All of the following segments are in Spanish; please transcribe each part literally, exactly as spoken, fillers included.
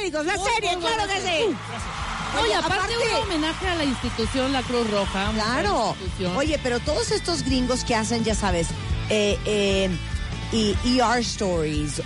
Paramédicos, la muy, serie, muy claro buena que serie. sí. Oye, Oye, aparte, aparte- un homenaje a la institución, la Cruz Roja. una Claro. institución. Oye, pero todos estos gringos que hacen, ya sabes, eh, eh, y E R Stories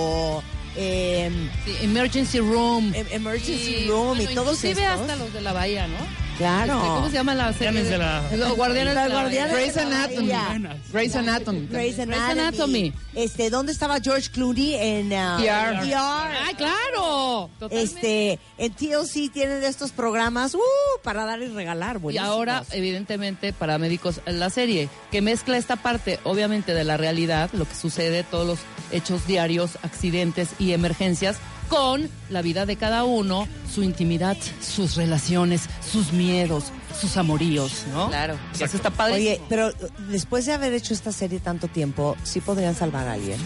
o eh, Sí, Emergency Room. em- Emergency Sí, Room bueno, y todos inclusive estos. hasta los de la Bahía, ¿no? Claro. Este, ¿Cómo se llama la serie? Guardianes de la- Los Guardianes de Los la Guardianes Bahía. Grey's Anatomy. Bahía. Grey's Anatomy. Grey's Anatomy. Anatomy. Este, ¿dónde estaba George Clooney en uh, E R? E R? ¡Ay, claro! Totalmente. Este, en T L C tienen estos programas uh, para dar y regalar, Y buenísimos. ahora, evidentemente, Paramédicos, la serie que mezcla esta parte, obviamente, de la realidad, lo que sucede, todos los hechos diarios, accidentes y emergencias, con la vida de cada uno, su intimidad, sus relaciones, sus miedos, sus amoríos, ¿no? Claro. Y eso está padre. Oye, pero uh, después de haber hecho esta serie tanto tiempo, ¿sí podrían salvar a alguien?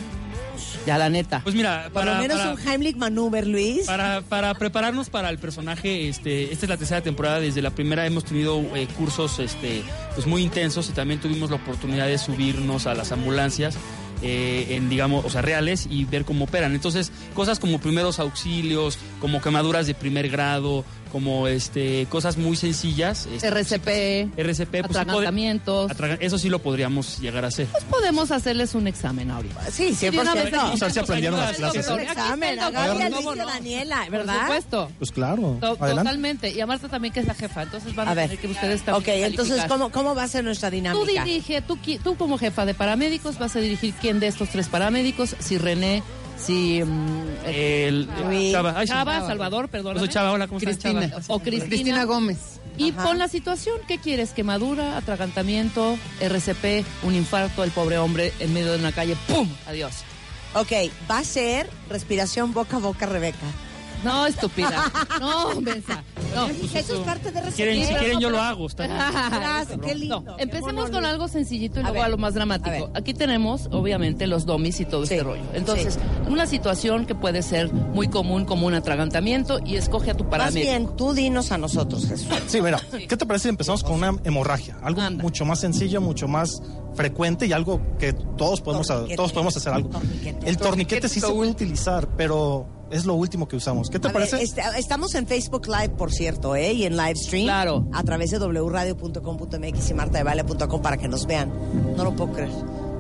ya la neta. Pues mira, Por para, lo menos para, un Heimlich Maneuver, Luis. para, para prepararnos para el personaje, este, esta es la tercera temporada. Desde la primera hemos tenido eh, cursos este, pues muy intensos y también tuvimos la oportunidad de subirnos a las ambulancias. Eh, en digamos, o sea, reales y ver cómo operan. Entonces, cosas como primeros auxilios, como quemaduras de primer grado, como este cosas muy sencillas. Este, R C P, R C P, pues, sí pode- atragantamientos. atraga- eso sí lo podríamos llegar a hacer. Pues podemos hacerles un examen ahorita. Sí, cien por Sí, de una vez ciento. aquí. Vamos a ver si aprendieron las clases. Un ¿eh? examen, a Aquí está Gaby, el a doctor, Luis y a ¿no? Daniela, Por ¿verdad? supuesto. Pues claro, To- adelante. Totalmente. Y a Marta también, que es la jefa. Entonces van a, A ver. tener que ustedes también Ok, entonces, calificar. ¿cómo, ¿cómo va a ser nuestra Tú dinámica? dirige, tú, qui- tú como jefa de paramédicos vas a dirigir quién de estos tres paramédicos, si René, si mm, eh, El, Luis. Chava, ay, sí. Chava, Salvador, perdón. Yo soy Chava, hola, ¿cómo estás? Cristina. Chava? O Cristina. Cristina Gómez. Y Ajá. pon la situación, ¿qué quieres? Quemadura, atragantamiento, R C P, un infarto, el pobre hombre en medio de una calle, ¡pum! Adiós. Ok, va a ser respiración boca a boca, Rebeca. No, estúpida. No, mensa. No. Eso es parte de Si quieren, si recibir. quieren yo lo hago. Está bien. Gracias, qué lindo. No, qué empecemos mono, con Luis. algo sencillito y A luego ver, a lo más a dramático. ver. Aquí tenemos, obviamente, los domis y todo Sí, este rollo. Entonces, sí. una situación que puede ser muy común, como un atragantamiento, y escoge a tu Más paramédico. bien, tú dinos a nosotros, Jesús. Sí, mira, ¿qué te parece si empezamos con una hemorragia? Algo Anda. mucho más sencillo, mucho más frecuente y algo que todos podemos, Torniquete. todos podemos hacer algo. Torniquete. El torniquete sí se puede utilizar, pero es lo último que usamos. ¿Qué te A ver, parece? este, estamos en Facebook Live, por cierto, ¿eh? Y en live stream. Claro. A través de w radio punto com punto m x y marta de baile punto com para que nos vean. No lo puedo creer.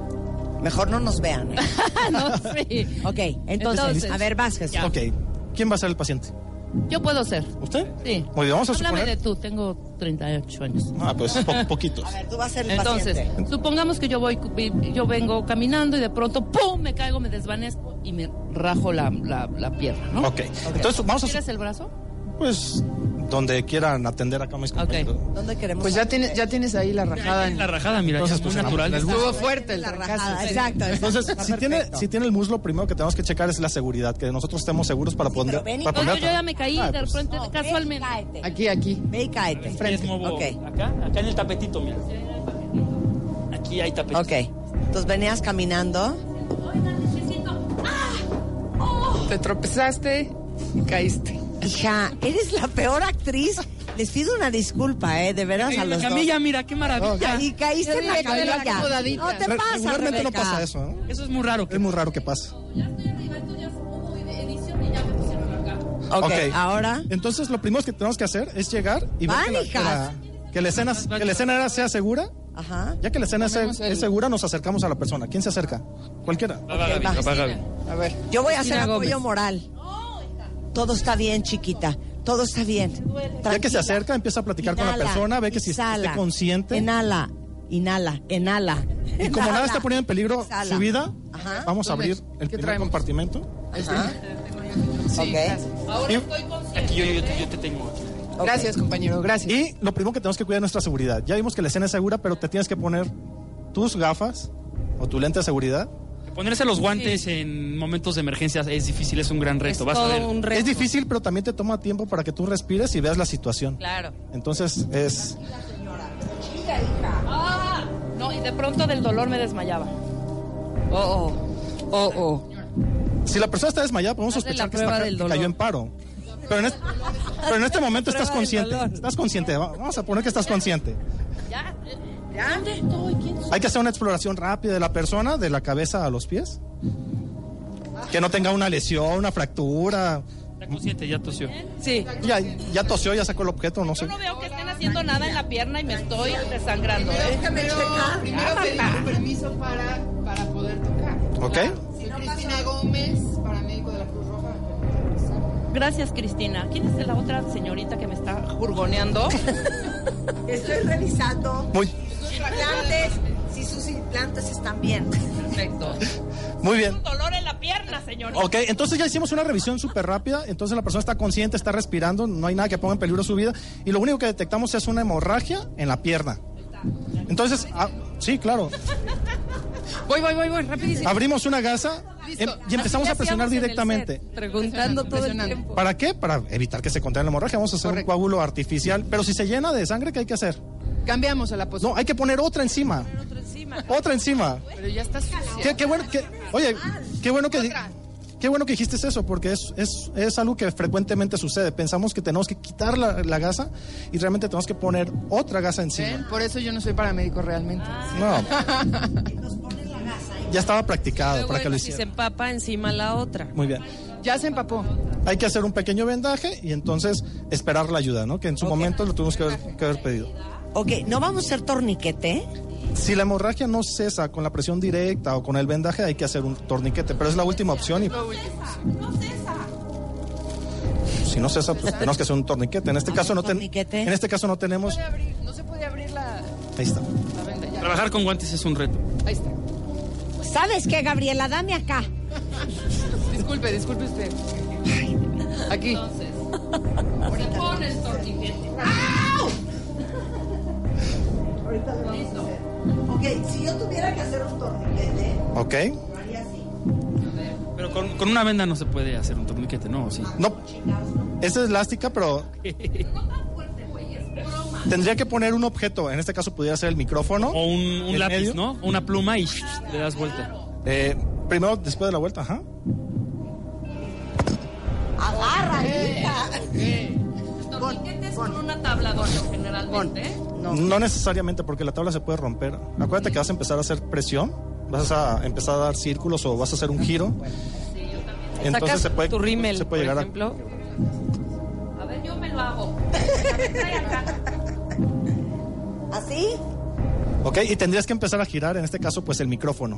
Mejor no nos vean. ¿eh? No, sí. Ok, entonces, Entonces, a ver, vas, Jesús. ya. Ok, ¿quién va a ser el paciente? Yo puedo ser. ¿Usted? Sí. Muy bien, vamos a Háblame suponer. de tú, tengo treinta y ocho años. Ah, pues po- poquitos. A ver, tú vas a ser el Entonces, paciente. supongamos que yo voy, yo vengo caminando y de pronto, ¡pum!, me caigo, me desvanezco y me rajo la, la, la pierna, ¿no? Ok, entonces vamos a su- ¿Quieres el brazo? pues donde quieran atender acá a mis compañeros. ¿Dónde queremos? Pues ya tienes, ya tienes ahí la rajada. La rajada, mira, Entonces, ya, pues, muy en la- natural. en el Estuvo fuerte el la fracaso. rajada. Exacto. Entonces, Está si tiene, perfecto. si tiene el muslo, primero que tenemos que checar es la seguridad, que nosotros estemos seguros para poner. pero ven y- para No, yo, poner- yo ya me caí Ah, de pues, repente, No, casualmente. Ve y cáete. Aquí, aquí. Ve y cáete. Les muevo Ok. acá, acá en el tapetito, mira. Aquí hay tapetito. Ok. Entonces venías caminando. Te tropezaste y caíste. Hija, eres la peor actriz. Les pido una disculpa, ¿eh? De veras En a la los camilla, dos. mira, qué maravilla. Y caíste en la Rebeca, de la camilla. acomodadita. No te Re- pasa, regularmente Rebeca. no pasa eso, ¿no? Eso es muy raro. Que Es muy raro que pase. Ok, Ok. ahora. Entonces, lo primero que tenemos que hacer es llegar y ver Van, que la, que hijas. la- que la escena, que la escena sea segura. Ajá. Ya que la escena sea- Ponemos el- es segura, nos acercamos a la persona. ¿Quién se acerca? Cualquiera. Va, va, Gaby, va. va, Gaby. A ver. Yo voy a hacer Cristina apoyo Gómez. moral. Todo está bien, chiquita. Todo está bien. Ya que se Tranquila. acerca, empieza a platicar con la Inhala, persona, ve que si exhala. esté consciente. Inhala, inhala, inhala. Y como nada está poniendo en peligro Exhala. su vida, Ajá. vamos a ¿Dónde? abrir el ¿Qué primer traemos? compartimento. Ajá. Sí, Ok. gracias. Ahora Y- estoy consciente. Aquí yo, yo, te, yo te tengo. Aquí. Gracias, compañero, gracias. Y lo primero que tenemos que cuidar es nuestra seguridad. Ya vimos que la escena es segura, pero te tienes que poner tus gafas o tu lente de seguridad. Ponerse los guantes en momentos de emergencia es difícil, es un gran reto. Es Vas a todo ver. un reto. Es difícil, pero también te toma tiempo para que tú respires y veas la situación. Claro. Entonces, es... Ah, no, y de pronto del dolor me desmayaba. Oh, oh, oh, oh. Si la persona está desmayada, podemos Hazle sospechar la que, prueba está, del que dolor. cayó en paro. Pero en, este, pero en este momento estás Prueba del consciente. dolor. Estás consciente. Va- Vamos a poner que estás consciente. Ya, ¿ya? ¿Dónde estoy? ¿Quién soy? Hay que hacer una exploración rápida de la persona, de la cabeza a los pies. Que no tenga una lesión, una fractura. Está consciente, ya tosió. Sí. Ya, ya tosió, ya sacó el objeto, no sé. Yo no veo que estén haciendo nada en la pierna y me estoy desangrando, ¿eh? Déjame checar. Primero pedí permiso para, para poder tocar. ¿Ok? Soy Cristina Gómez, paramédico de la Cruz Roja. Gracias, Cristina. ¿Quién es la otra señorita que me está jurgoneando? Estoy revisando Muy, sus implantes, si sus implantes están bien. Perfecto. muy bien. Un dolor en la pierna, señorita. Ok, entonces ya hicimos una revisión súper rápida, entonces la persona está consciente, está respirando, no hay nada que ponga en peligro su vida, y lo único que detectamos es una hemorragia en la pierna. Entonces, ah, sí, claro, Voy, voy, voy, voy, rapidísimo. abrimos una gasa em- y empezamos a presionar directamente. Preguntando todo el Presionando. tiempo. ¿Para qué? Para evitar que se contraiga la hemorragia, vamos a hacer Correcto. un coágulo artificial, pero si se llena de sangre, ¿qué hay que hacer? Cambiamos a la posición. No, hay que poner otra encima. Otra encima. Pero ya está sucia. Qué, qué bueno, que, oye, qué bueno que, di- Otra. qué bueno que dijiste eso, porque es, es, es algo que frecuentemente sucede. Pensamos que tenemos que quitar la, la gasa y realmente tenemos que poner otra gasa encima. ¿Ven? Por eso yo no soy paramédico realmente. No. Ya estaba practicado Luego, para que lo si se hiciera. empapa encima la otra. Muy bien. Ya se empapó. Hay que hacer un pequeño vendaje y entonces esperar la ayuda, ¿no? Que en su momento lo tuvimos que haber, que haber pedido. Ok, ¿no vamos a hacer torniquete? Si la hemorragia no cesa con la presión directa o con el vendaje, hay que hacer un torniquete, pero es la última opción y si no cesa, pues tenemos que hacer un torniquete. En este caso no ten- torniquete? en este caso no tenemos. Puede abrir- no se puede abrir la, Ahí está. la venda ya. Trabajar con guantes es un reto. Ahí está. ¿Sabes qué, Gabriela? Dame acá. Disculpe, disculpe usted. Aquí. Se pone el torniquete. Ok, si yo tuviera que hacer un torniquete, ¿Ok? lo haría así. Pero con, con una venda no se puede hacer un torniquete, ¿no? ¿O sí? No. Esta es elástica, pero tendría que poner un objeto. En este caso pudiera ser el micrófono. O un, un ¿En lápiz, medio? ¿no? Una pluma y le das vuelta. Eh, primero, después de la vuelta, ajá. Agarra, hija. Torniquete es con una tabla, doña, generalmente. No necesariamente, porque la tabla se puede romper. Acuérdate que vas a empezar a hacer presión, vas a empezar a dar círculos o vas a hacer un giro. Entonces Sacas se puede, tu rímel, se puede por llegar ejemplo. A ver, yo me lo hago. Trae acá. ¿Así? a... Ok, y tendrías que empezar a girar, en este caso, pues el micrófono.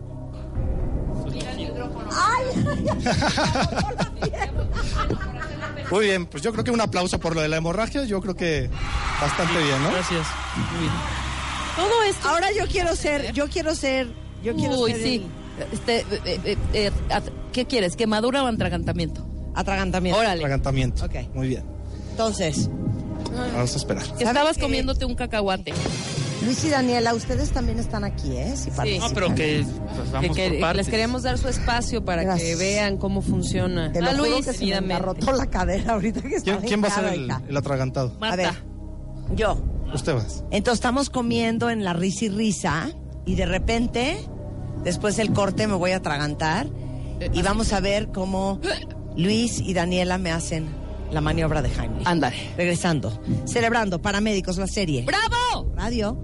Muy bien, pues yo creo que un aplauso por lo de la hemorragia, yo creo que bastante bien, ¿no? Gracias. Muy bien. Todo esto. Ahora yo quiero ser, yo quiero ser, yo quiero Uy, ser sí. Este, eh, eh, eh, at- ¿Qué quieres? ¿Quemadura o atragantamiento? el atragantamiento. Órale. Atragantamiento. Ok. Muy bien. Entonces, Vamos a esperar. Que estabas qué? comiéndote un cacahuate. Luis y Daniela, ustedes también están aquí, ¿eh? Si No, participan. pero que pues, vamos Que- que por partes. les queremos dar su espacio para Gracias. que vean cómo funciona. Te lo Ah, juro Luis, que se me seguidamente. engarrotó la cadera ahorita que ¿Quién, estaba quién va a ser hincada, el, hija. el atragantado? A ver, Marta. yo. Usted vas. Entonces estamos comiendo en la risa y risa y de repente, después del corte me voy a atragantar y vamos a ver cómo Luis y Daniela me hacen la maniobra de Heimlich. Ándale. Regresando, celebrando Paramédicos, la serie. ¡Bravo! Radio.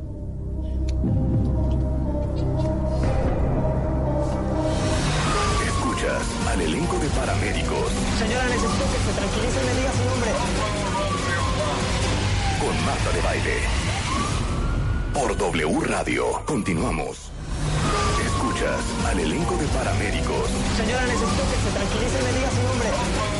Escuchas al elenco de Paramédicos Señora, necesito que se tranquilice y me diga su nombre. con Marta de Baile. Por W Radio. Continuamos. Escuchas al elenco de Paramédicos Señora, necesito que se tranquilice y me diga su nombre.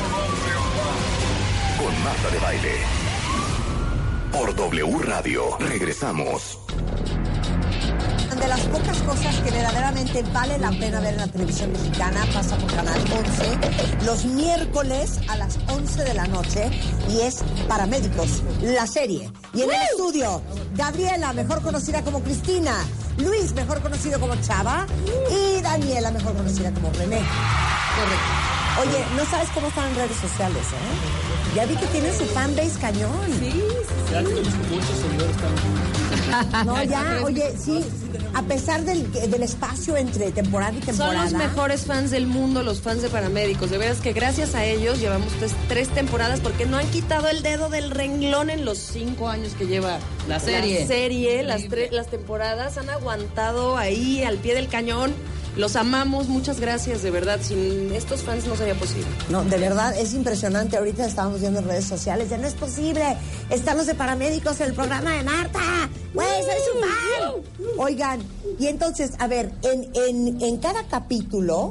con Marta de Baile. Por W Radio. Regresamos. De las pocas cosas que verdaderamente vale la pena ver en la televisión mexicana, pasa por Canal once los miércoles a las once de la noche y es Paramédicos, la serie. Y en el estudio, Gabriela, mejor conocida como Cristina, Luis, mejor conocido como Chava, y Daniela, mejor conocida como René. Oye, no sabes cómo están en redes sociales, ¿eh? Ya vi que tienen su fanbase cañón. Sí, Ya tenemos muchos seguidores también. No, ya, oye, sí, a pesar del, del espacio entre temporada y Son temporada. los mejores fans del mundo, los fans de Paramédicos. De veras que gracias a ellos llevamos tres, tres temporadas porque no han quitado el dedo del renglón en los cinco años que lleva La serie. La serie, las, tre- las temporadas han aguantado ahí al pie del cañón. Los amamos, muchas gracias, de verdad. Sin estos fans no sería posible. No, de verdad, es impresionante. Ahorita estábamos viendo en redes sociales, ya no es posible. Están los de paramédicos en el programa de Marta. Güey, soy su fan. Oigan, y entonces, a ver, en, en, en cada capítulo,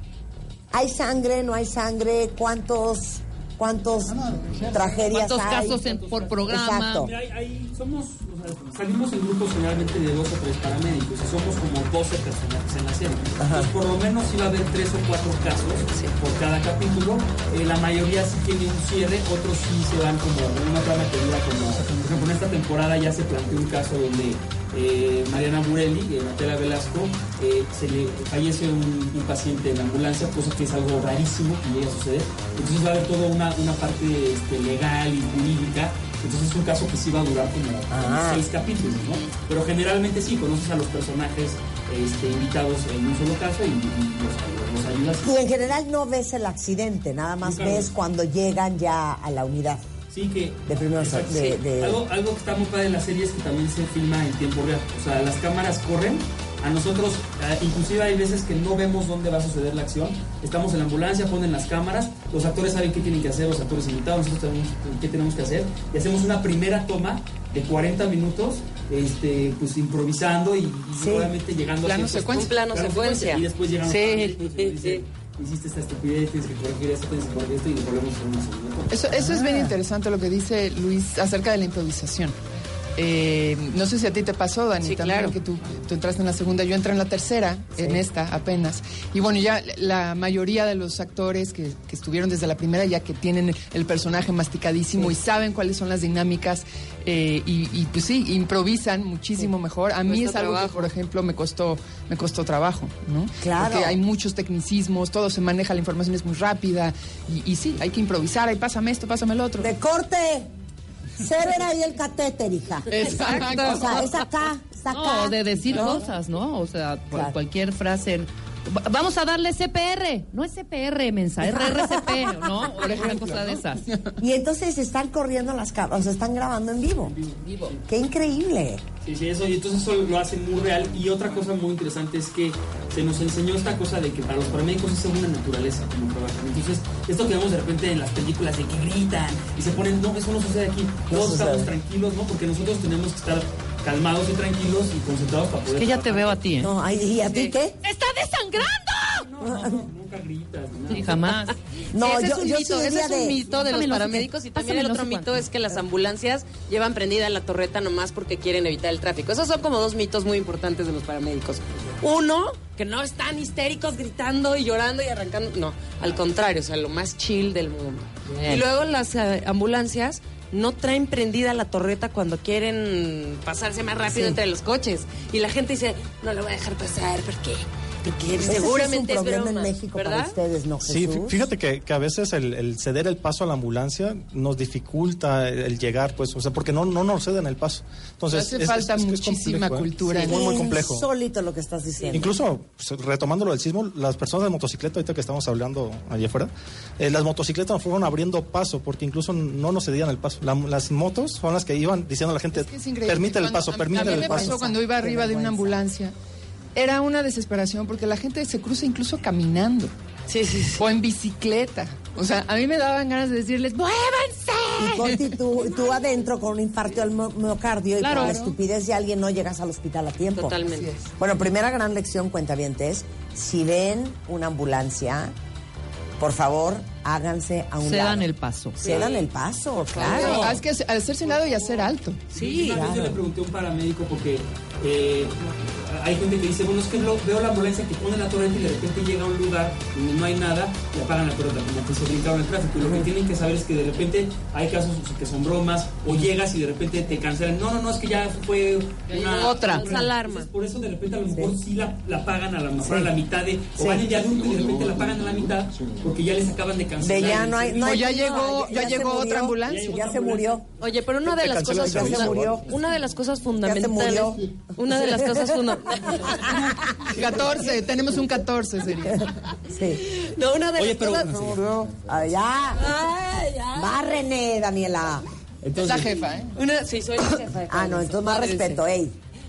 ¿hay sangre, no hay sangre? ¿Cuántos, cuántos tragedias ¿Cuántos hay? casos en, por programa? Exacto. Mira, hay- hay- somos, o sea, salimos en grupos generalmente de dos o tres paramédicos y somos como doce personajes en la serie. Entonces, por lo menos iba a haber tres o cuatro casos por cada capítulo. Eh, la mayoría sí tiene un cierre, otros sí se van como en una trama que dura como, por ejemplo, en esta temporada ya se planteó un caso donde eh, Mariana Burelli, eh, Natalia Velasco, eh, se le fallece un, un paciente en la ambulancia, cosa que es algo rarísimo que llegue a suceder. Entonces va a haber toda una, una parte este, legal y jurídica. Entonces es un caso que sí va a durar como Ah. seis capítulos, ¿no? Pero generalmente sí, conoces a los personajes este, invitados en un solo caso y, y los, los ayudas. Y en general no ves el accidente, nada más Nunca ves lo- cuando llegan ya a la unidad. Sí, que... De primeros- exacto, de- sí. de- Algo, algo que está muy padre en la serie es que también se filma en tiempo real. O sea, las cámaras corren. A nosotros, eh, inclusive hay veces que no vemos dónde va a suceder la acción. Estamos en la ambulancia, ponen las cámaras, los actores saben qué tienen que hacer, los actores invitados, nosotros sabemos qué tenemos que hacer. Y hacemos una primera toma de cuarenta minutos, este, pues improvisando y, y Sí. obviamente llegando Plano a ciertos- secuencia. Un plano secuencia. Y después llegamos Sí. a y nos dice, hiciste esta estupidez, tienes que corregir esto, tienes que corregir esto y volvemos a hacer una segunda toma. Eso, eso es bien interesante lo que dice Luis acerca de la improvisación. Eh, no sé si a ti te pasó, Dani, Sí, también claro. que tú, tú entraste en la segunda, yo entré en la tercera, en esta apenas. Y bueno, ya la mayoría de los actores que, que estuvieron desde la primera ya que tienen el personaje masticadísimo y saben cuáles son las dinámicas eh, y, y pues sí, improvisan muchísimo mejor. A mí Cuesta es algo trabajo. que, por ejemplo, me costó, me costó trabajo, ¿no? Claro. Porque hay muchos tecnicismos, todo se maneja, la información es muy rápida y, y sí, hay que improvisar, ahí pásame esto, pásame el otro. De corte. Se ven ahí el catéter, hija. Exacto. O sea, es acá, es acá. No, de decir ¿no? cosas, ¿no? O sea, por Claro. cualquier frase. Va- Vamos a darle C P R. No es C P R, mensa, R R C P, ¿no? Por ejemplo, una cosa de esas. Y entonces están corriendo las cámaras, o sea, están grabando en vivo. Qué increíble. Sí, sí, eso, y entonces eso lo hace muy real. Y otra cosa muy interesante es que se nos enseñó esta cosa de que para los paramédicos es una naturaleza como trabajan. Entonces, esto que vemos de repente en las películas de que gritan y se ponen, no, eso no sucede aquí. No Todos sucede. estamos tranquilos, ¿no? Porque nosotros tenemos que estar calmados y tranquilos y concentrados para poder. Que ya te veo a ti, ¿eh? No, ay, ¿y a ti qué? ¡Está desangrando! No, no, no, nunca gritas. ni nada. Sí, jamás. No, Sí, ese yo, es un yo mito, sí ese diría es un de... mito de los Pásame no sé paramédicos qué. y también Pásame el no otro sé mito cuánto. es que las ambulancias llevan prendida la torreta nomás porque quieren evitar el tráfico. Esos son como dos mitos muy importantes de los paramédicos. Uno, que no están histéricos gritando y llorando y arrancando. No, al contrario, o sea, lo más chill del mundo. Bien. Y luego las eh, ambulancias no traen prendida la torreta cuando quieren pasarse más rápido Sí. entre los coches. Y la gente dice, no lo voy a dejar pasar porque, porque Ese seguramente es es, un problema broma, en México ¿verdad? para ustedes, ¿no, Jesús? Sí, fí- fíjate que, que a veces el, el ceder el paso a la ambulancia nos dificulta el, el llegar, pues, o sea, porque no, no nos ceden el paso. Entonces, Hace falta complejo, muchísima ¿eh? cultura. Sí, muy, muy complejo. Insólito lo que estás diciendo. Incluso, pues, retomando lo del sismo, las personas de motocicleta, ahorita que estamos hablando allá afuera, eh, las motocicletas nos fueron abriendo paso, porque incluso no nos cedían el paso. La- las motos son las que iban diciendo a la gente, Es que es increíble. permite el Cuando- paso, a- permite A mí el me paso. pasó cuando iba Qué arriba de una vergüenza. ambulancia. Era una desesperación porque la gente se cruza incluso caminando Sí, sí, sí. o en bicicleta. O sea, a mí me daban ganas de decirles, ¡muévanse! Y Conti, tú, tú adentro con un infarto al mo- miocardio Claro. y por la estupidez de alguien no llegas al hospital a tiempo. Totalmente. Bueno, primera gran lección, cuentavientes, si ven una ambulancia, por favor, háganse a un Se lado. dan el paso. Cedan el paso, claro. Claro, hay que hacerse un lado y hacer alto. Sí, una vez yo claro. le pregunté a un paramédico porque eh, hay gente que dice, bueno, es que lo- veo la ambulancia que pone la torreta y de repente llega a un lugar donde no hay nada y apagan la torreta, como que se brincaron el tráfico. Y lo que tienen que saber es que de repente hay casos que son bromas o llegas y de repente te cancelan. No, no, no, es que ya fue una... Otra. Falsa alarma. Entonces, por eso de repente a lo mejor sí, la, la pagan a lo mejor a la mitad de... O van en de adulto y de repente la pagan a la mitad porque ya les acaban de cancelar. De ya no hay, no O hay- ya no, llegó- ya se llegó murió, otra ambulancia. Ya se murió. Oye, pero una de Te las cancela cosas el servicio. Ya se murió. una de las cosas Ya se fundamentales, murió. una de las cosas fundamentales, catorce, tenemos un catorce sería. Sí. no, una de Oye, las pero- cosas, Se murió. Ah, ya. Ay, ya. Va, René, Daniela. Es la jefa, ¿eh? Una, sí, soy la jefa de Ah, no, entonces más Padre, respeto, sí. ey.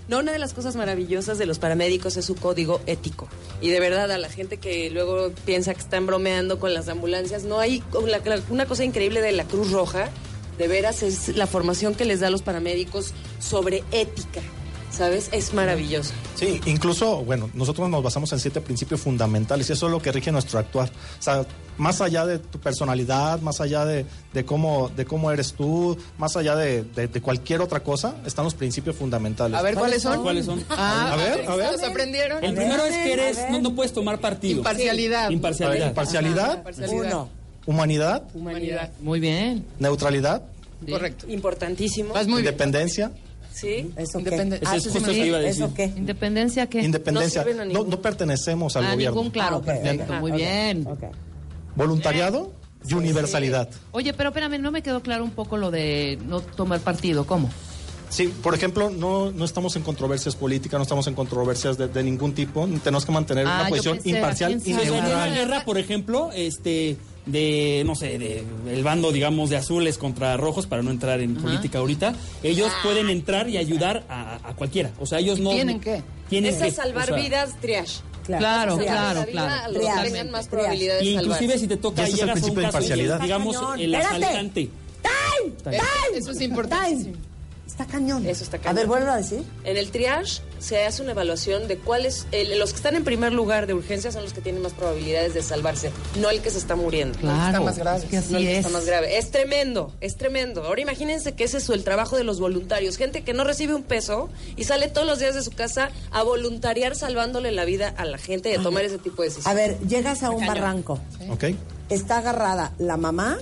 No, una de las cosas maravillosas de los paramédicos es su código ético. Y de verdad, a la gente que luego piensa que están bromeando con las ambulancias, no hay la, una cosa increíble de la Cruz Roja, de veras, es la formación que les da a los paramédicos sobre ética. ¿Sabes? Es maravilloso. Sí, incluso, bueno, nosotros nos basamos en siete principios fundamentales y eso es lo que rige nuestro actuar. O sea, más allá de tu personalidad, más allá de, de cómo de cómo eres tú, más allá de, de, de cualquier otra cosa, están los principios fundamentales. A ver, ¿cuáles son? ¿Cuáles son? Ah, a ver, a ver. ¿Los aprendieron? El primero es que eres, no, no puedes tomar partido. Imparcialidad. Sí. Imparcialidad. Imparcialidad, Imparcialidad. Uno. humanidad, Humanidad. Muy bien. neutralidad, Sí. Correcto. Importantísimo. Vas muy bien. independencia, ¿Sí? ¿Eso qué? Independe- Eso es eso justo sí lo que me- iba a decir. ¿Eso qué? ¿Independencia qué? independencia. No sirven a No, ningún- no pertenecemos al A gobierno. ningún, claro, Ah, ok, perfecto, ok. muy Ok, bien. ok. Voluntariado y universalidad. Oye, pero espérame, no me quedó claro un poco lo de no tomar partido, ¿cómo? Sí, por ejemplo, no, no estamos en controversias políticas, no estamos en controversias de, de ningún tipo, tenemos que mantener Ah, una yo posición pensé, ¿a imparcial quién y sabe? Si hay una neutral. guerra, por ejemplo, este de, no sé, de el bando, digamos, de azules contra rojos, para no entrar en política ahorita, ellos pueden entrar y ayudar a, a cualquiera. O sea, ellos no... ¿Tienen qué? Tienen Es a que, salvar o sea, vidas, triage. Claro, Triage. claro, La vida claro. a los que Triage. tengan más Triage. probabilidades Y de inclusive salvarse. si te toca Y ese es el llegas a un principio de caso y imparcialidad. eres, digamos, Está el cañón. asaltante. ¡Time! ¡Time! Eso es importante. ¡Time! Está cañón. Eso está A cañón. ver, vuelvo a decir. En el triage se hace una evaluación de cuáles, el- los que están en primer lugar de urgencia son los que tienen más probabilidades de salvarse, no el que se está muriendo. Claro, Está más grave. es que así No el que es. está más grave. Es tremendo, es tremendo. Ahora imagínense que ese es el trabajo de los voluntarios. Gente que no recibe un peso y sale todos los días de su casa a voluntariar salvándole la vida a la gente y a tomar ese tipo de decisiones. A ver, llegas a un barranco. ¿Ok? Está agarrada la mamá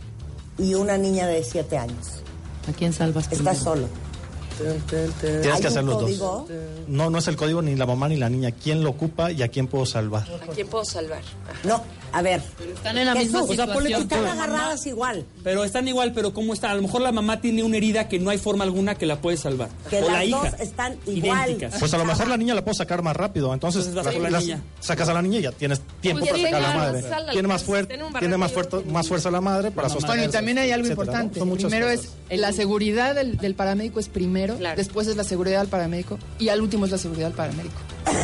y una niña de siete años. ¿A quién salvas Está primero? solo. Tienes ¿Hay que hacer un los código? dos. No, no es el código ni la mamá ni la niña. ¿Quién lo ocupa y a quién puedo salvar? ¿A quién puedo salvar? Ajá. No, a ver. Están en la misma Jesús, O sea, ponle situación. tú- están agarradas igual. Pero están igual, pero ¿cómo está? A lo mejor la mamá tiene una herida que no hay forma alguna que la puede salvar. Que o la las hija. dos están igual. Idénticas. Pues a lo mejor la niña la puedo sacar más rápido. Entonces, Entonces vas la- por la las- niña. sacas a la niña y ya tienes tiempo Pues para ya sacar a la tenga madre. más sal al Tiene más, alcance, fuerte, tiene un tiene más, barranco fuerte, más fuerza la madre para mamá. sostener. Bueno, y también hay algo etcétera, ¿no? importante. Son muchas Primero cosas. es la seguridad del, del paramédico es primero, Claro. después es la seguridad del paramédico y al último es la seguridad del paramédico.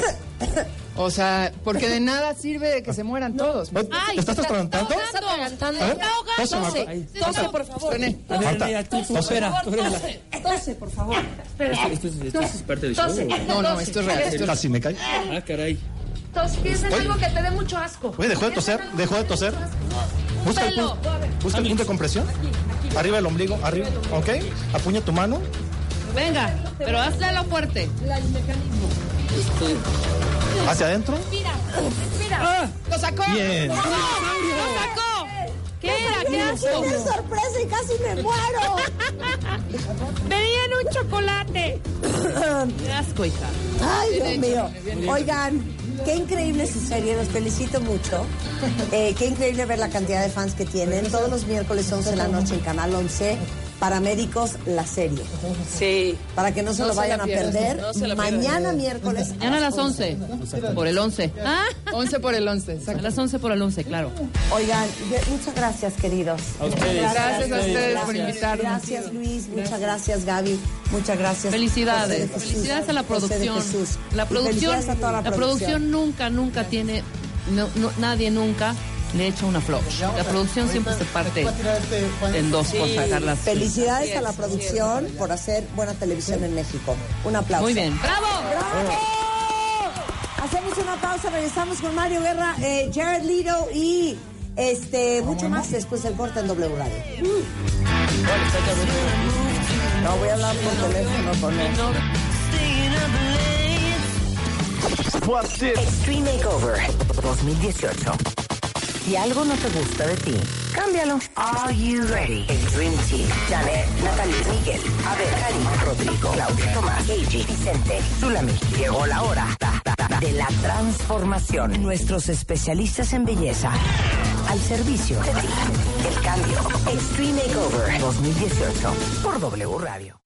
O sea, porque de nada sirve que se mueran todos. Oye, Ay, ¿te estás se está atragantando? ¿Estás atragantando? A ver, tose, Tose, Marta. tose, por favor. René, A ver, Marta, René, tú, tú, tose. espera, tú eres la- Tose, por favor. Espera. Esto, es, esto es parte del show. Tose. no, no, esto es real. Esto es Casi me cae. Ah, caray. Tose, piensa en Oye. algo que te dé mucho asco. Oye, dejó de toser, dejó de toser. Busca el, Pelo. punto, busca el punto de compresión. Arriba el ombligo, arriba. ¿Ok? Apuña tu mano. Venga, pero hazle lo fuerte. Hacia adentro. ¡Lo sacó! Bien. ¡Lo sacó! ¿Qué era? ¡Qué asco! ¡Qué sorpresa y casi me muero! ¡Venía en un chocolate! ¡Qué asco, hija! Ay, Dios mío. Oigan, qué increíble su serie, los felicito mucho. Eh, qué increíble ver la cantidad de fans que tienen. Todos los miércoles once de la noche en Canal once, Paramédicos, la serie. Sí. Para que no se No lo se vayan la a pierdan, perder. no se la pierdan. Mañana miércoles. Mañana a las once. Por el once. Ah, once por el once, a exacto. las once por el once, claro. Oigan, de- muchas gracias, queridos. A ustedes. Gracias a ustedes por invitarnos. Gracias, Luis. Muchas gracias, Gaby. Muchas gracias. Felicidades. José de Jesús. Felicidades a la José de producción. Jesús. La Y producción, felicidades a toda la, la producción nunca, nunca tiene, no, no, nadie nunca le echa una flor. La producción siempre se parte en dos por sacarlas. Felicidades a la Así es, así producción por hacer buena televisión en México. Un aplauso. Muy bien. ¡Bravo! ¡Bravo! Hacemos una pausa, regresamos con Mario Guerra, eh, Jared Leto y este mucho más después del corte en W Radio. No voy a hablar por teléfono con él. Extreme Makeover dos mil dieciocho. Si algo no te gusta de ti, cámbialo. Are you ready? El Dream Team. Janet, Natalie, Miguel, Abel, Karim, Rodrigo, Claudia, Tomás, Keiji, Vicente, Zulami. Llegó la hora de la transformación. Nuestros especialistas en belleza al servicio de ti. El cambio. Extreme Makeover dos mil dieciocho por W Radio.